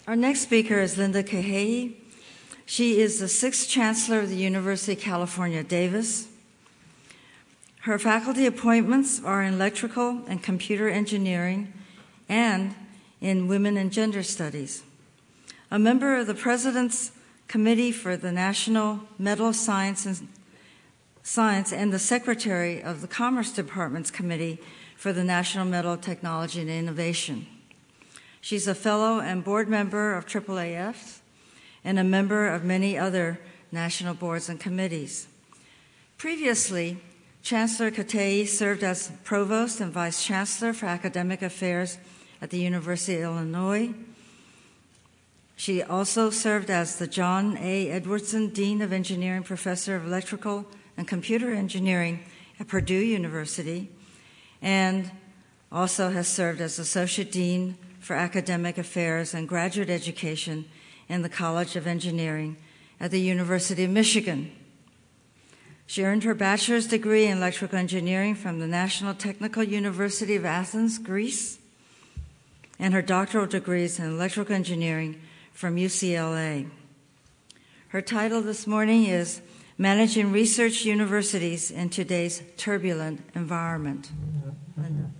Our next speaker is Linda Kahei. She is the 6th Chancellor of the University of California, Davis. Her faculty appointments are in electrical and computer engineering and in women and gender studies. A member of the President's Committee for the National Medal of Science and the Secretary of the Commerce Department's Committee for the National Medal of Technology and Innovation. She's a fellow and board member of AAAF and a member of many other national boards and committees. Previously, Chancellor Kahei served as Provost and Vice Chancellor for Academic Affairs at the University of Illinois. She also served as the John A. Edwardson Dean of Engineering, Professor of Electrical and Computer Engineering at Purdue University, and also has served as Associate Dean for Academic Affairs and Graduate Education in the College of Engineering at the University of Michigan. She earned her bachelor's degree in electrical engineering from the National Technical University of Athens, Greece, and her doctoral degrees in electrical engineering from UCLA. Her title this morning is Managing Research Universities in Today's Turbulent Environment. Linda.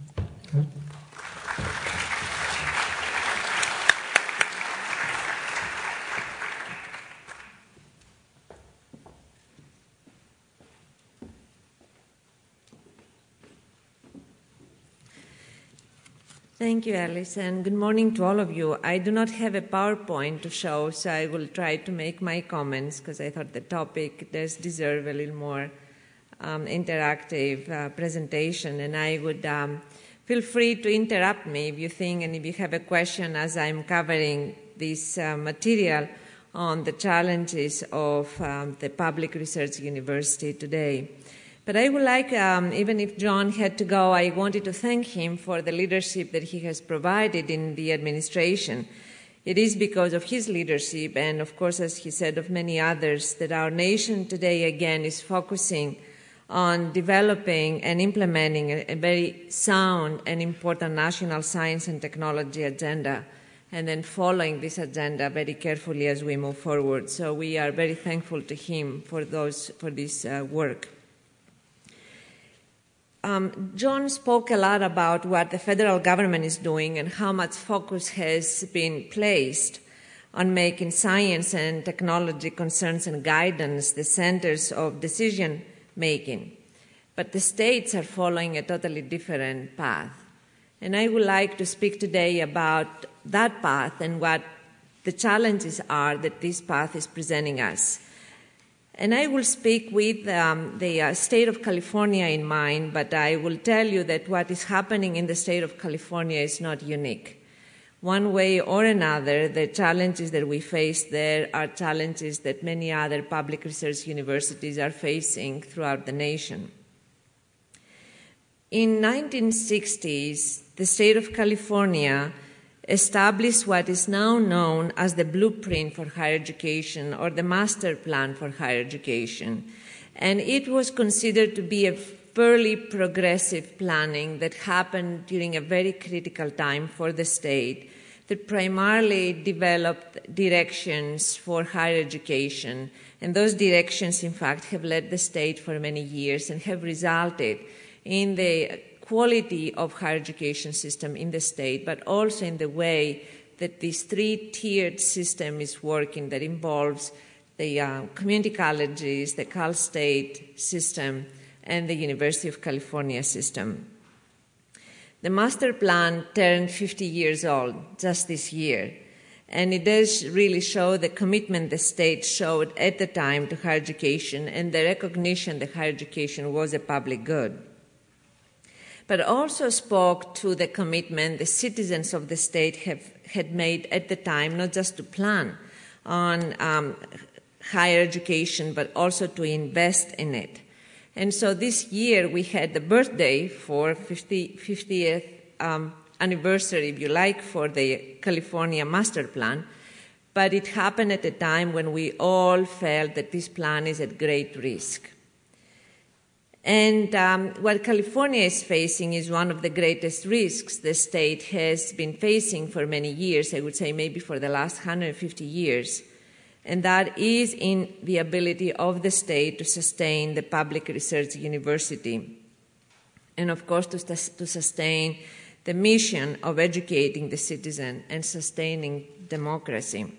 Thank you, Alice, and good morning to all of you. I do not have a PowerPoint to show, so I will try to make my comments because I thought the topic does deserve a little more interactive presentation, and I would feel free to interrupt me if you think and if you have a question as I'm covering this material on the challenges of the public research university today. But I would like, even if John had to go, I wanted to thank him for the leadership that he has provided in the administration. It is because of his leadership, and of course, as he said, of many others, that our nation today again is focusing on developing and implementing a very sound and important national science and technology agenda, and then following this agenda very carefully as we move forward. So we are very thankful to him for this work. John spoke a lot about what the federal government is doing and how much focus has been placed on making science and technology concerns and guidance the centers of decision making. But the states are following a totally different path. And I would like to speak today about that path and what the challenges are that this path is presenting us. And I will speak with the state of California in mind, but I will tell you that what is happening in the state of California is not unique. One way or another, the challenges that we face there are challenges that many other public research universities are facing throughout the nation. In the 1960s, the state of California established what is now known as the Blueprint for Higher Education or the Master Plan for Higher Education. And it was considered to be a fairly progressive planning that happened during a very critical time for the state that primarily developed directions for higher education. And those directions, in fact, have led the state for many years and have resulted in the quality of higher education system in the state, but also in the way that this three-tiered system is working that involves the community colleges, the Cal State system, and the University of California system. The master plan turned 50 years old just this year, and it does really show the commitment the state showed at the time to higher education and the recognition that higher education was a public good. But also spoke to the commitment the citizens of the state had made at the time, not just to plan on higher education, but also to invest in it. And so this year we had the birthday for 50th anniversary, if you like, for the California Master Plan, but it happened at a time when we all felt that this plan is at great risk. And what California is facing is one of the greatest risks the state has been facing for many years, I would say maybe for the last 150 years, and that is in the ability of the state to sustain the public research university, and of course to sustain the mission of educating the citizen and sustaining democracy.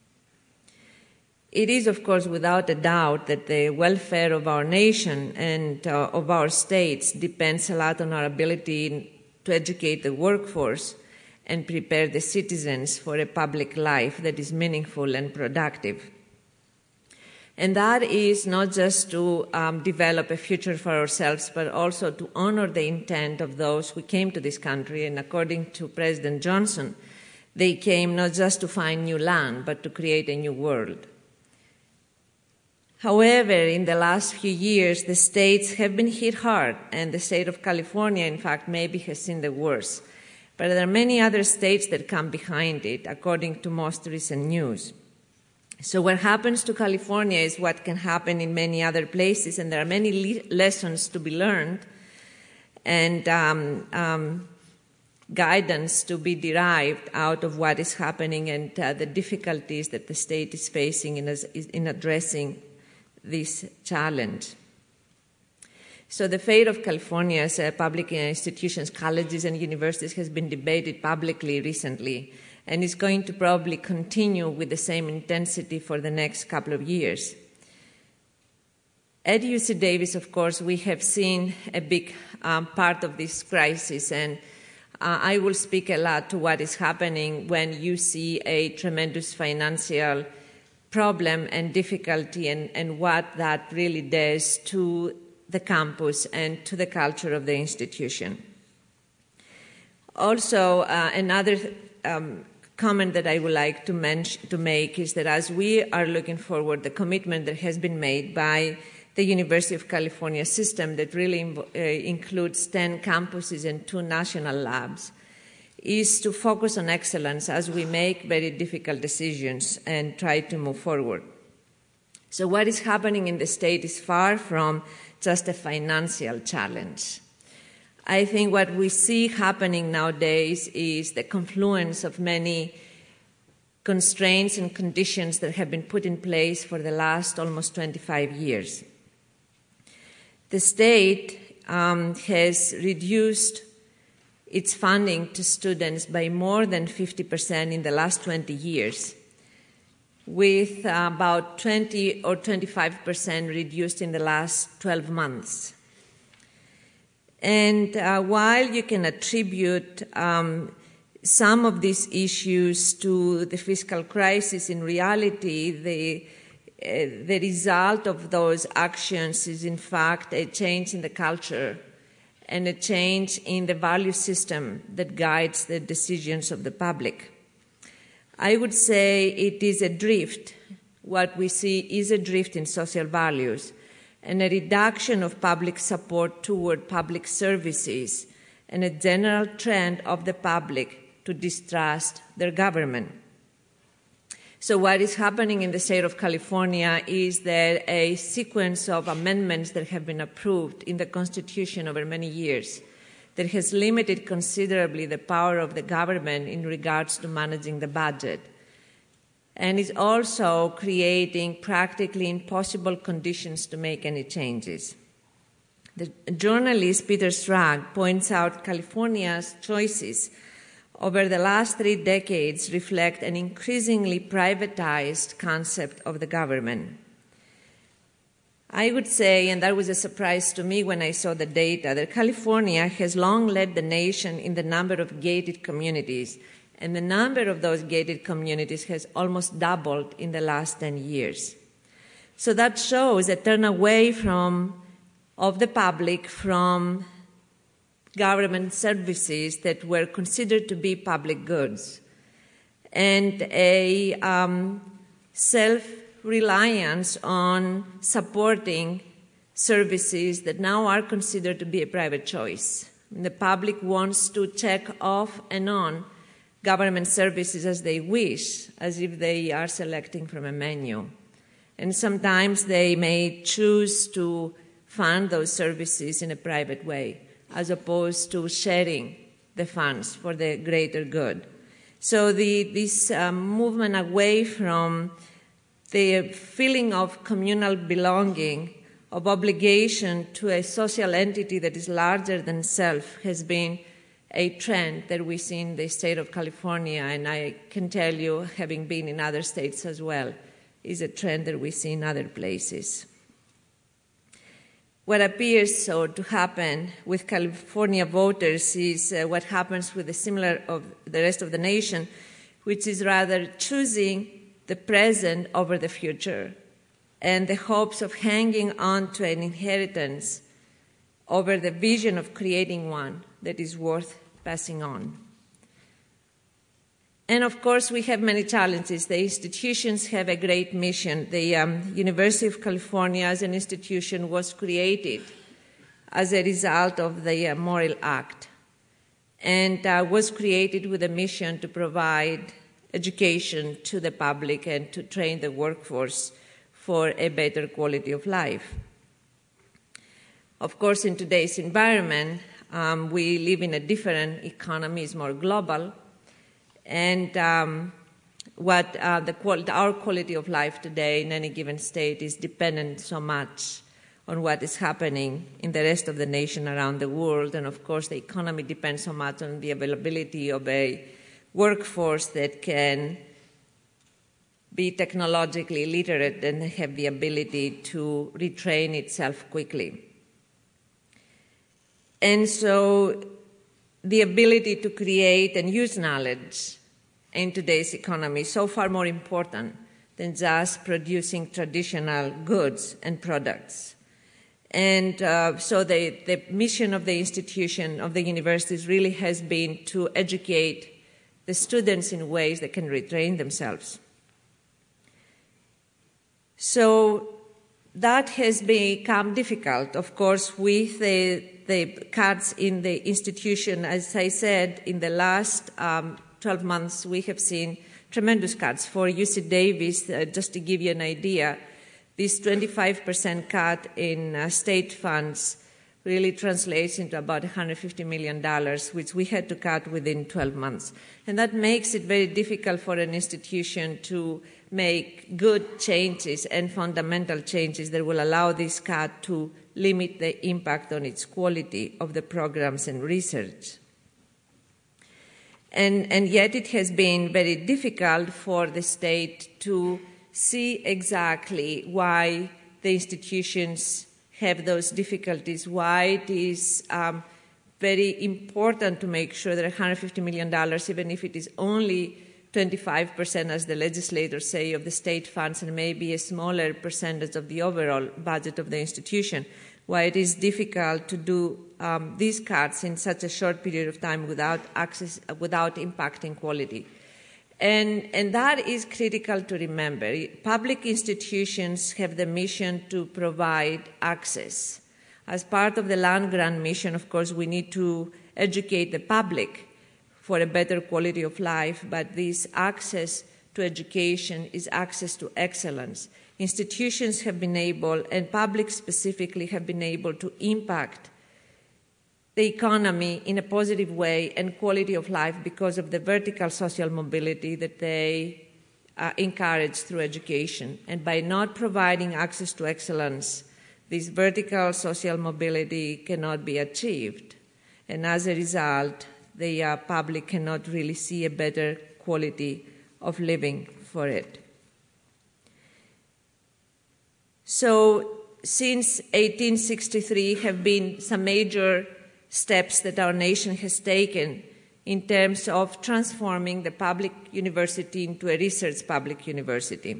It is, of course, without a doubt that the welfare of our nation and of our states depends a lot on our ability to educate the workforce and prepare the citizens for a public life that is meaningful and productive. And that is not just to develop a future for ourselves, but also to honor the intent of those who came to this country. And according to President Johnson, they came not just to find new land, but to create a new world. However, in the last few years, the states have been hit hard, and the state of California, in fact, maybe has seen the worst. But there are many other states that come behind it, according to most recent news. So what happens to California is what can happen in many other places, and there are many lessons to be learned and guidance to be derived out of what is happening and the difficulties that the state is facing in addressing this challenge. So the fate of California's public institutions, colleges, and universities has been debated publicly recently, and is going to probably continue with the same intensity for the next couple of years. At UC Davis, of course, we have seen a big part of this crisis, and I will speak a lot to what is happening when you see a tremendous financial problem and difficulty and what that really does to the campus and to the culture of the institution. Also, another comment that I would like to make is that as we are looking forward, the commitment that has been made by the University of California system that really includes 10 campuses and 2 national labs, is to focus on excellence as we make very difficult decisions and try to move forward. So what is happening in the state is far from just a financial challenge. I think what we see happening nowadays is the confluence of many constraints and conditions that have been put in place for the last almost 25 years. The state has reduced its funding to students by more than 50% in the last 20 years, with about 20 or 25% reduced in the last 12 months. And while you can attribute some of these issues to the fiscal crisis, in reality, the result of those actions is, in fact, a change in the culture and a change in the value system that guides the decisions of the public. I would say it is a drift. What we see is a drift in social values and a reduction of public support toward public services and a general trend of the public to distrust their government. So what is happening in the state of California is that a sequence of amendments that have been approved in the Constitution over many years that has limited considerably the power of the government in regards to managing the budget, and is also creating practically impossible conditions to make any changes. The journalist Peter Strag points out California's choices over the last 3 decades reflect an increasingly privatized concept of the government. I would say, and that was a surprise to me when I saw the data, that California has long led the nation in the number of gated communities, and the number of those gated communities has almost doubled in the last 10 years. So that shows a turn away of the public from government services that were considered to be public goods, and a self-reliance on supporting services that now are considered to be a private choice. And the public wants to check off and on government services as they wish, as if they are selecting from a menu. And sometimes they may choose to fund those services in a private way, as opposed to sharing the funds for the greater good. So this movement away from the feeling of communal belonging, of obligation to a social entity that is larger than self, has been a trend that we see in the state of California, and I can tell you, having been in other states as well, is a trend that we see in other places. What appears so to happen with California voters is what happens with the similar of the rest of the nation, which is rather choosing the present over the future and the hopes of hanging on to an inheritance over the vision of creating one that is worth passing on. And of course, we have many challenges. The institutions have a great mission. The University of California as an institution was created as a result of the Morrill Act, and was created with a mission to provide education to the public and to train the workforce for a better quality of life. Of course, in today's environment, we live in a different economy, it's more global, and our quality of life today in any given state is dependent so much on what is happening in the rest of the nation around the world. And of course, the economy depends so much on the availability of a workforce that can be technologically literate and have the ability to retrain itself quickly. And so the ability to create and use knowledge in today's economy is so far more important than just producing traditional goods and products. And so the mission of the institution, of the universities, really has been to educate the students in ways that can retrain themselves. So that has become difficult, of course, with the cuts in the institution. As I said, in the last 12 months, we have seen tremendous cuts. For UC Davis, just to give you an idea, this 25% cut in state funds really translates into about $150 million, which we had to cut within 12 months. And that makes it very difficult for an institution to make good changes and fundamental changes that will allow this cut to limit the impact on its quality of the programs and research. And yet it has been very difficult for the state to see exactly why the institutions have those difficulties, why it is very important to make sure that $150 million, even if it is only 25%, as the legislators say, of the state funds and maybe a smaller percentage of the overall budget of the institution, why it is difficult to do these cuts in such a short period of time without impacting quality. And that is critical to remember. Public institutions have the mission to provide access. As part of the land-grant mission, of course, we need to educate the public for a better quality of life, but this access to education is access to excellence. Institutions have been able, and public specifically, have been able to impact the economy in a positive way and quality of life because of the vertical social mobility that they encourage through education. And by not providing access to excellence, this vertical social mobility cannot be achieved. And as a result, the public cannot really see a better quality of living for it. So since 1863 have been some major steps that our nation has taken in terms of transforming the public university into a research public university.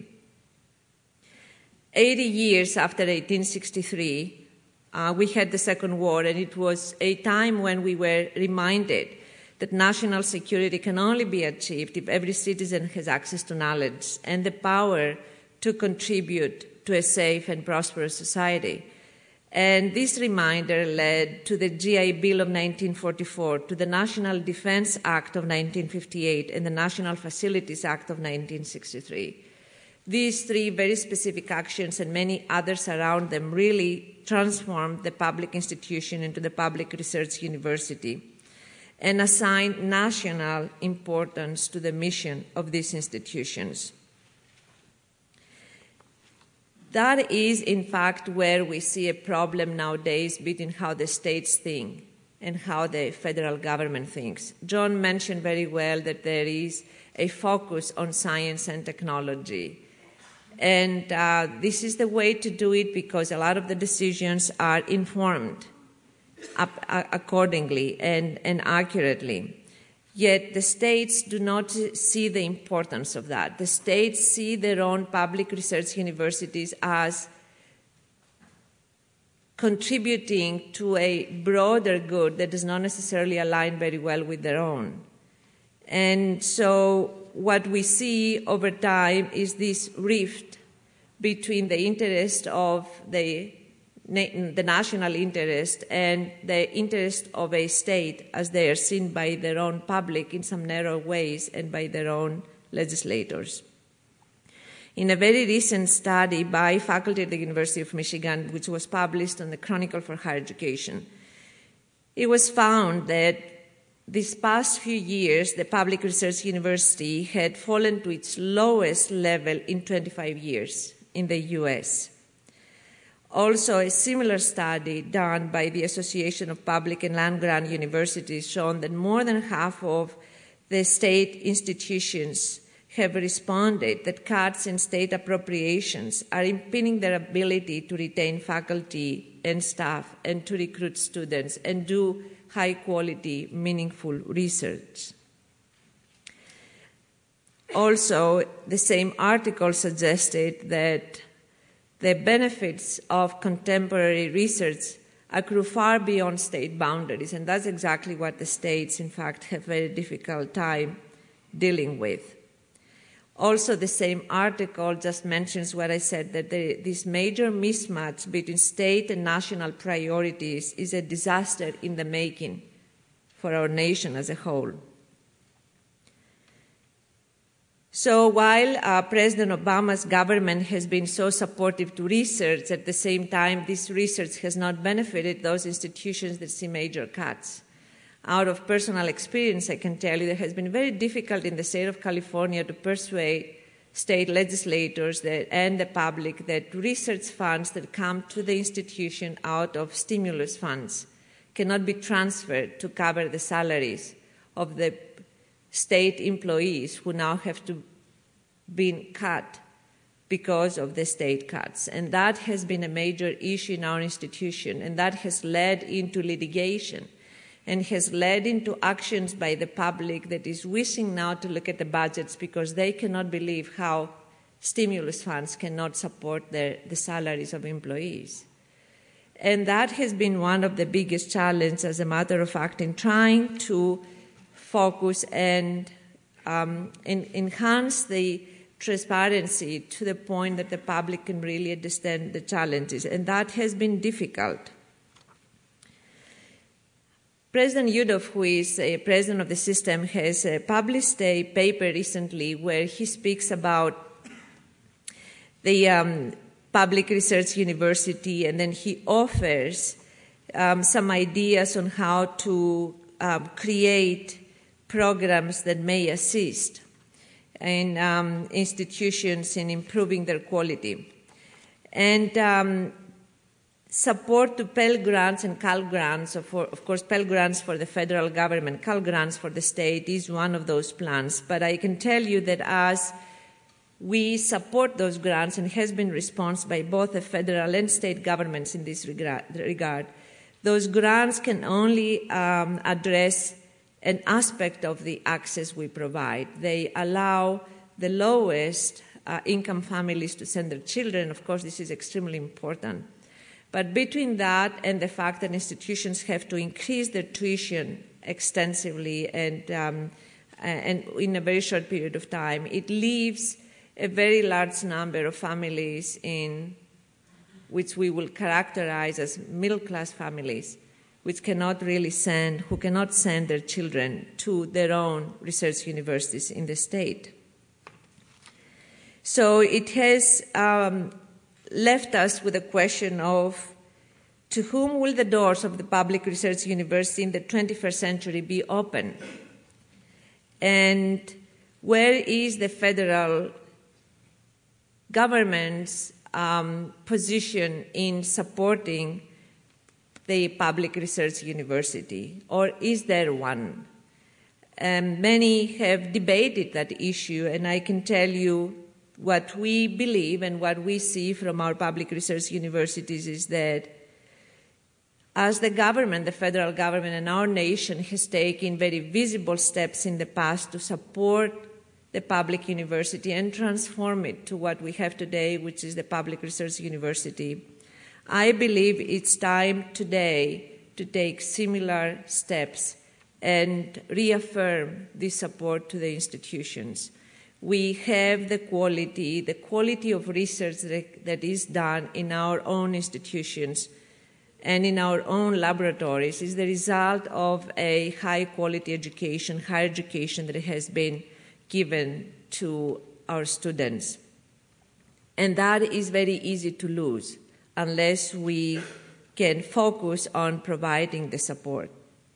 80 years after 1863, we had the Second War, and it was a time when we were reminded that national security can only be achieved if every citizen has access to knowledge and the power to contribute to a safe and prosperous society. And this reminder led to the GI Bill of 1944, to the National Defense Act of 1958, and the National Facilities Act of 1963. These three very specific actions and many others around them really transformed the public institution into the public research university and assigned national importance to the mission of these institutions. That is, in fact, where we see a problem nowadays between how the states think and how the federal government thinks. John mentioned very well that there is a focus on science and technology. And this is the way to do it because a lot of the decisions are informed accordingly and accurately. Yet the states do not see the importance of that. The states see their own public research universities as contributing to a broader good that does not necessarily align very well with their own. And so what we see over time is this rift between the interest of the national interest and the interest of a state as they are seen by their own public in some narrow ways and by their own legislators. In a very recent study by faculty at the University of Michigan, which was published on the Chronicle for Higher Education, it was found that these past few years, the public research university had fallen to its lowest level in 25 years in the US. Also, a similar study done by the Association of Public and Land-Grant Universities shown that more than half of the state institutions have responded that cuts in state appropriations are impeding their ability to retain faculty and staff and to recruit students and do high-quality, meaningful research. Also, the same article suggested that the benefits of contemporary research accrue far beyond state boundaries, and that's exactly what the states, in fact, have a very difficult time dealing with. Also, the same article just mentions what I said, that this major mismatch between state and national priorities is a disaster in the making for our nation as a whole. So while President Obama's government has been so supportive to research, at the same time, this research has not benefited those institutions that see major cuts. Out of personal experience, I can tell you that it has been very difficult in the state of California to persuade state legislators and the public that research funds that come to the institution out of stimulus funds cannot be transferred to cover the salaries of the state employees who now have to be cut because of the state cuts. And that has been a major issue in our institution, and that has led into litigation and has led into actions by the public that is wishing now to look at the budgets because they cannot believe how stimulus funds cannot support the salaries of employees. And that has been one of the biggest challenges, as a matter of fact, in trying to focus and enhance the transparency to the point that the public can really understand the challenges. And that has been difficult. President Yudof, who is a president of the system, has published a paper recently where he speaks about the public research university, and then he offers some ideas on how to create programs that may assist in institutions in improving their quality. And support to Pell Grants and Cal Grants, of course, Pell Grants for the federal government, Cal Grants for the state is one of those plans. But I can tell you that as we support those grants, and has been response by both the federal and state governments in this regard, those grants can only address an aspect of the access we provide. They allow the lowest income families to send their children. Of course, this is extremely important. But between that and the fact that institutions have to increase their tuition extensively and in a very short period of time, it leaves a very large number of families in which we will characterize as middle-class families, which cannot really who cannot send their children to their own research universities in the state. So it has left us with a question of, to whom will the doors of the public research university in the 21st century be open? And where is the federal government's position in supporting the public research university, or is there one? Many have debated that issue, and I can tell you what we believe and what we see from our public research universities is that as the government, the federal government, and our nation has taken very visible steps in the past to support the public university and transform it to what we have today, which is the public research university, I believe it's time today to take similar steps and reaffirm this support to the institutions. We have the quality of research that is done in our own institutions and in our own laboratories is the result of a high-quality education, higher education that has been given to our students. And that is very easy to lose unless we can focus on providing the support.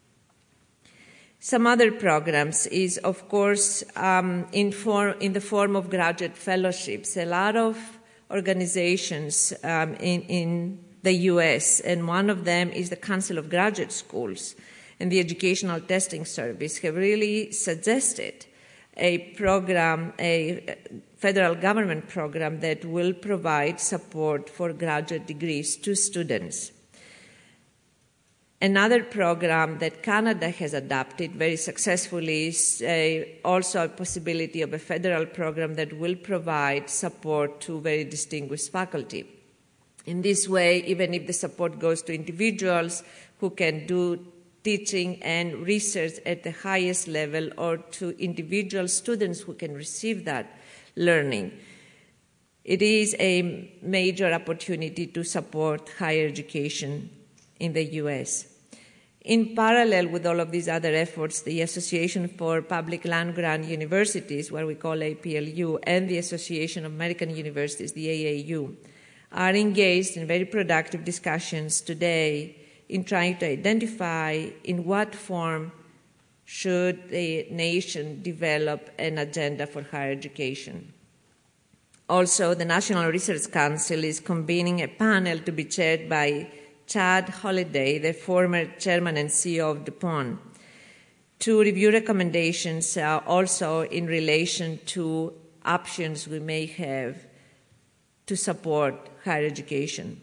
Some other programs is, of course, in the form of graduate fellowships. A lot of organizations in the U.S., and one of them is the Council of Graduate Schools and the Educational Testing Service, have really suggested a program, a federal government program that will provide support for graduate degrees to students. Another program that Canada has adopted very successfully is also a possibility of a federal program that will provide support to very distinguished faculty. In this way, even if the support goes to individuals who can do teaching and research at the highest level, or to individual students who can receive that learning, it is a major opportunity to support higher education in the U.S. In parallel with all of these other efforts, the Association for Public Land-Grant Universities, what we call APLU, and the Association of American Universities, the AAU, are engaged in very productive discussions today in trying to identify in what form should the nation develop an agenda for higher education. Also, the National Research Council is convening a panel to be chaired by Chad Holliday, the former chairman and CEO of DuPont, to review recommendations also in relation to options we may have to support higher education.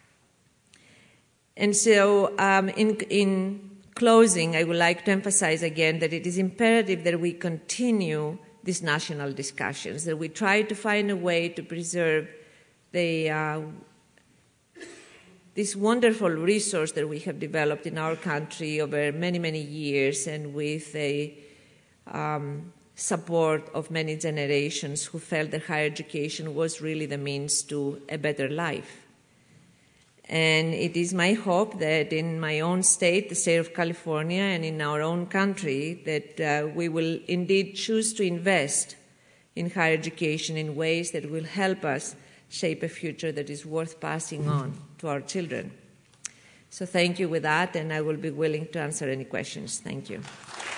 And so in closing, I would like to emphasize again that it is imperative that we continue these national discussions, that we try to find a way to preserve this wonderful resource that we have developed in our country over many, many years, and with a support of many generations who felt that higher education was really the means to a better life. And it is my hope that in my own state, the state of California, and in our own country, that we will indeed choose to invest in higher education in ways that will help us shape a future that is worth passing on to our children. So thank you with that, and I will be willing to answer any questions. Thank you.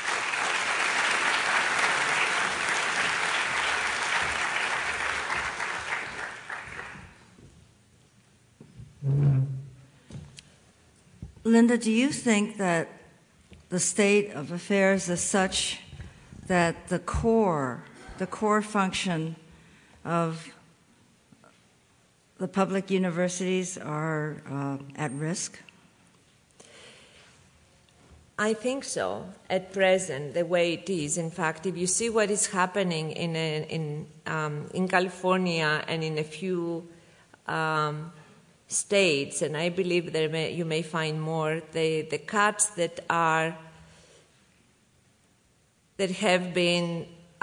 Linda, do you think that the state of affairs is such that the core function of the public universities are at risk? I think so, at present, the way it is. In fact, if you see what is happening in California and in a few states, and I believe you may find more, the cuts that have been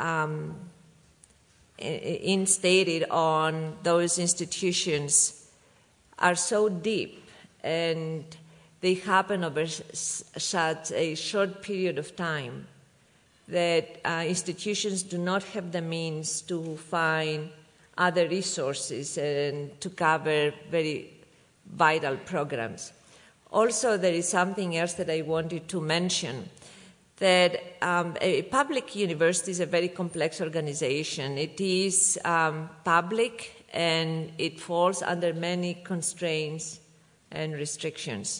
instated on those institutions are so deep, and they happen over such a short period of time that institutions do not have the means to find other resources and to cover very vital programs. Also, there is something else that I wanted to mention, that a public university is a very complex organization. It is public and it falls under many constraints and restrictions.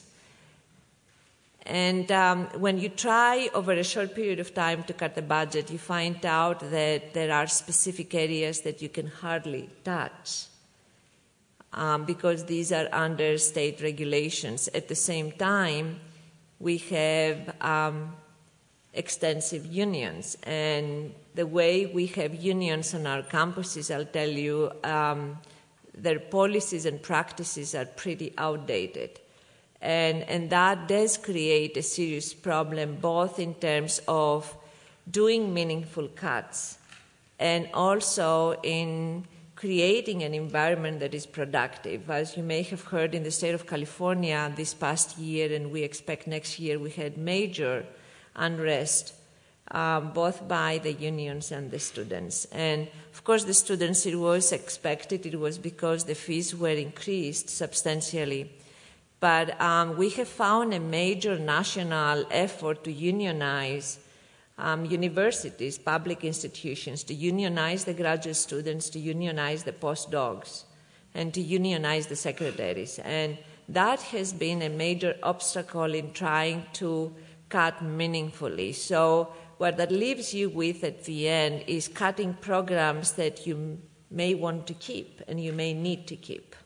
And when you try over a short period of time to cut the budget, you find out that there are specific areas that you can hardly touch because these are under state regulations. At the same time, we have extensive unions. And the way we have unions on our campuses, I'll tell you, their policies and practices are pretty outdated. And that does create a serious problem, both in terms of doing meaningful cuts and also in creating an environment that is productive. As you may have heard, in the state of California this past year, and we expect next year, we had major unrest, both by the unions and the students. And of course, the students, it was expected. It was because the fees were increased substantially. But we have found a major national effort to unionize universities, public institutions, to unionize the graduate students, to unionize the postdocs, and to unionize the secretaries. And that has been a major obstacle in trying to cut meaningfully. So what that leaves you with at the end is cutting programs that you may want to keep and you may need to keep.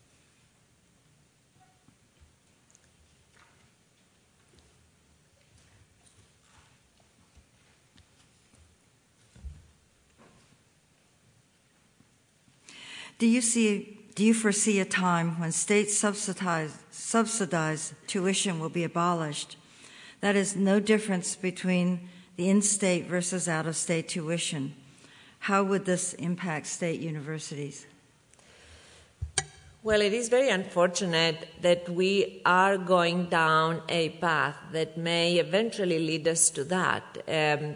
Do you foresee a time when state subsidized tuition will be abolished? That is, no difference between the in-state versus out-of-state tuition. How would this impact state universities? Well, it is very unfortunate that we are going down a path that may eventually lead us to that.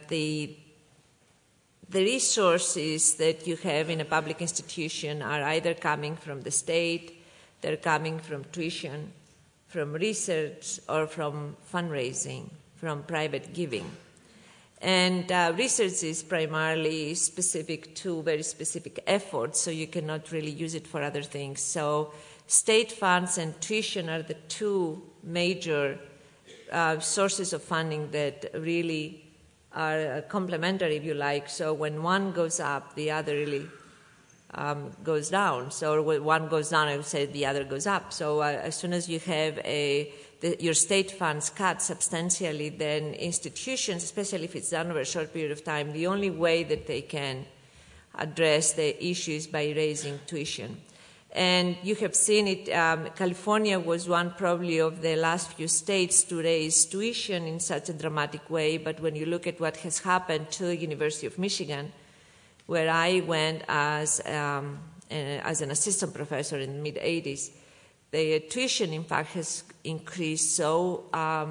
The resources that you have in a public institution are either coming from the state, they're coming from tuition, from research, or from fundraising, from private giving. And research is primarily specific to very specific efforts, so you cannot really use it for other things. So state funds and tuition are the two major sources of funding that really are complementary, if you like. So when one goes up, the other really goes down. So when one goes down, I would say the other goes up. So as soon as you have your state funds cut substantially, then institutions, especially if it's done over a short period of time, the only way that they can address the issue is by raising tuition. And you have seen it, California was one probably of the last few states to raise tuition in such a dramatic way, but when you look at what has happened to the University of Michigan, where I went as an assistant professor in the mid-'80s, the tuition, in fact, has increased so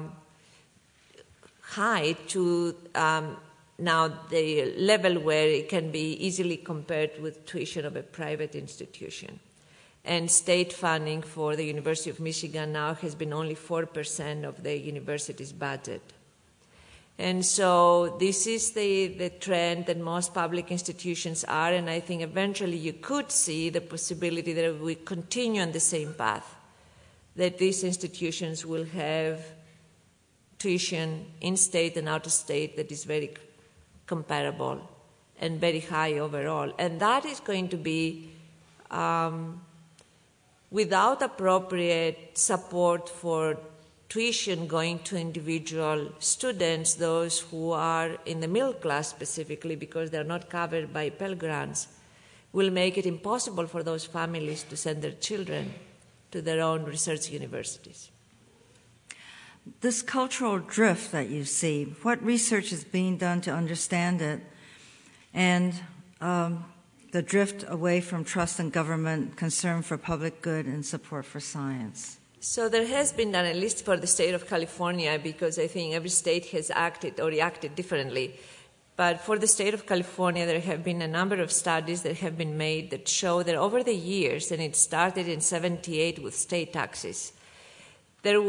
high to now the level where it can be easily compared with tuition of a private institution. And state funding for the University of Michigan now has been only 4% of the university's budget. And so this is the trend that most public institutions are, and I think eventually you could see the possibility that we continue on the same path, that these institutions will have tuition in-state and out-of-state that is very comparable and very high overall. And that is going to be without appropriate support for tuition going to individual students, those who are in the middle class specifically because they're not covered by Pell Grants, will make it impossible for those families to send their children to their own research universities. This cultural drift that you see, what research is being done to understand it, and the drift away from trust in government, concern for public good, and support for science? So there has been done, at least for the state of California, because I think every state has acted or reacted differently. But for the state of California, there have been a number of studies that have been made that show that over the years, and it started in '78 with state taxes, there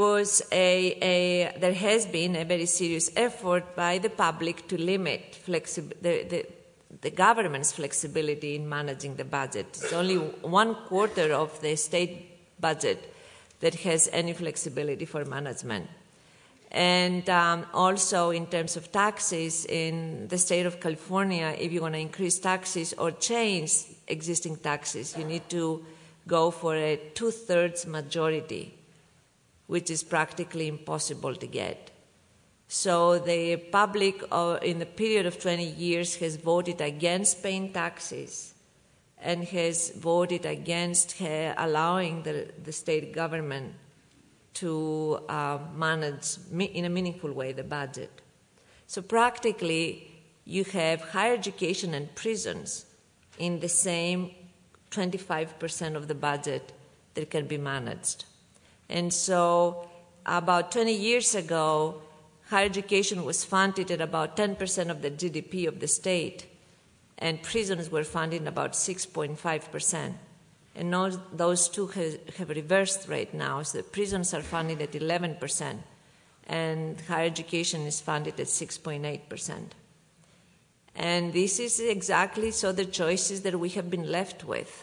has been a very serious effort by the public to limit the government's flexibility in managing the budget. It's only 1/4 of the state budget that has any flexibility for management. And also in terms of taxes in the state of California, if you want to increase taxes or change existing taxes, you need to go for a 2/3 majority, which is practically impossible to get. So the public in the period of 20 years has voted against paying taxes and has voted against allowing the state government to manage in a meaningful way the budget. So practically, you have higher education and prisons in the same 25% of the budget that can be managed. And so about 20 years ago, higher education was funded at about 10% of the GDP of the state, and prisons were funded about 6.5%. And those two have reversed right now. So the prisons are funded at 11%, and higher education is funded at 6.8%. And this is exactly so the choices that we have been left with.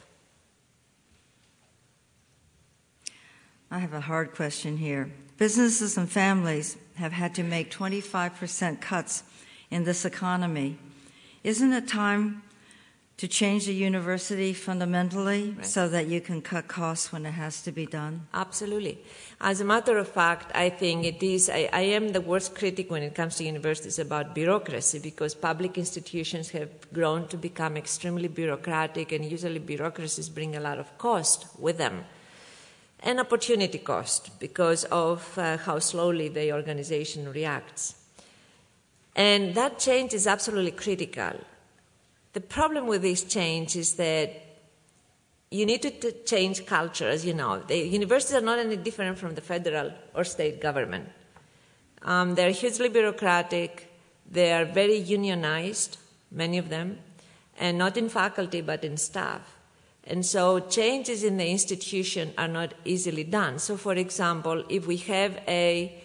I have a hard question here. Businesses and families have had to make 25% cuts in this economy. Isn't it time to change the university fundamentally so that you can cut costs when it has to be done? Absolutely. As a matter of fact, I think it is, I am the worst critic when it comes to universities about bureaucracy, because public institutions have grown to become extremely bureaucratic, and usually bureaucracies bring a lot of cost with them. And opportunity cost because of how slowly the organization reacts. And that change is absolutely critical. The problem with this change is that you need to change culture, as you know. The universities are not any different from the federal or state government. They're hugely bureaucratic. They are very unionized, many of them, and not in faculty but in staff. And so changes in the institution are not easily done. So, for example, if we have a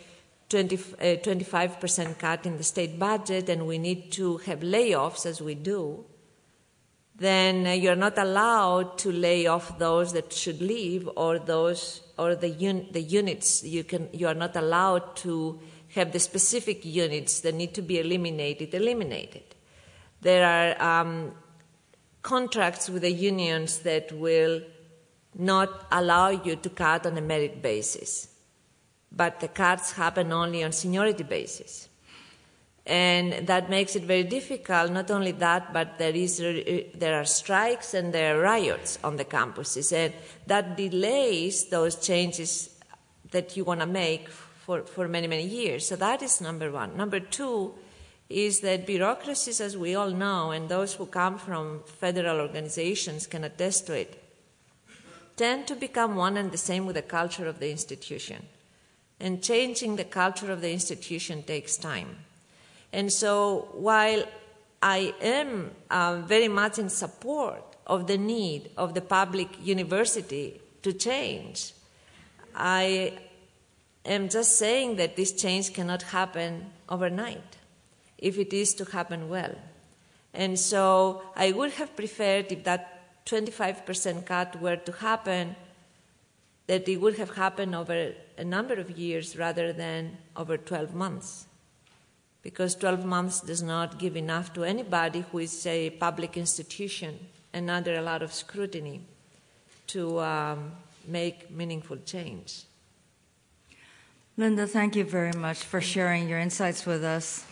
25% cut in the state budget and we need to have layoffs, as we do, then you're not allowed to lay off those that should leave, or the units. You are not allowed to have the specific units that need to be eliminated. There are contracts with the unions that will not allow you to cut on a merit basis, but the cuts happen only on seniority basis. And that makes it very difficult. Not only that, but there are strikes and there are riots on the campuses, and that delays those changes that you want to make for many, many years. So that is number one. Number two is that bureaucracies, as we all know, and those who come from federal organizations can attest to it, tend to become one and the same with the culture of the institution. And changing the culture of the institution takes time. And so while I am very much in support of the need of the public university to change, I am just saying that this change cannot happen overnight if it is to happen well. And so I would have preferred, if that 25% cut were to happen, that it would have happened over a number of years rather than over 12 months. Because 12 months does not give enough to anybody who is a public institution and under a lot of scrutiny to make meaningful change. Linda, thank you very much for sharing your insights with us.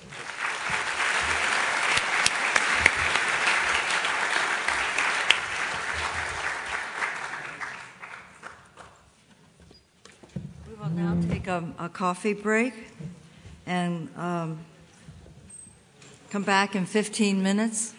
We will now take a coffee break and come back in 15 minutes.